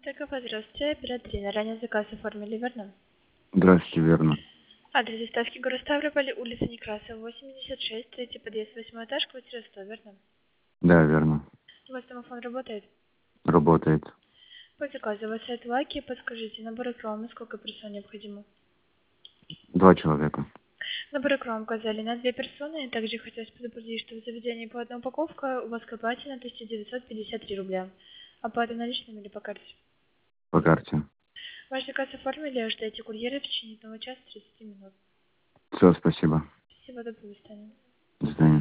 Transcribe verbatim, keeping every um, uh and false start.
Только здравствуйте, оператор. Ранее заказ оформили, верно? Здравствуйте, верно. Адрес доставки город Ставрополь, улица Некрасова, восемьдесят шесть, третий подъезд, восьмой этаж, квартира сто, верно? Да, верно. У вас домофон работает? Работает. По заказу у вас сайт лаки, подскажите, набор икром, сколько персон необходимо? Два человека. Набор икром указали на две персоны, также хотелось предупредить, что в заведении по одной упаковка у вас копате на тысяча девятьсот пятьдесят три рубля. Оплата наличными или по карте? По карте. Ваш заказ оформили, ожидайте курьера в течение одного часа тридцати минут. Все, спасибо. Всего доброго, до свидания. До свидания.